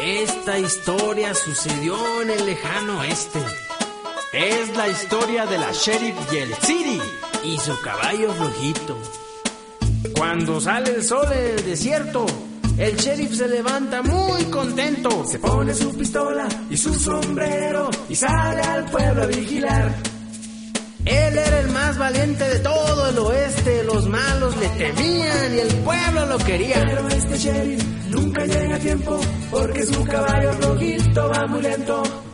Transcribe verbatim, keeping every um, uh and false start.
Esta historia sucedió en el lejano oeste. Es la historia de la Sheriff y el City y su caballo flojito. Cuando sale el sol en el desierto, el sheriff se levanta muy contento. Se pone su pistola y su sombrero y sale al pueblo a vigilar. Él era el más valiente de todo el oeste. Los malos le temían y el pueblo lo quería. Pero este sheriff nunca llega a tiempo porque su caballo flojito va muy lento.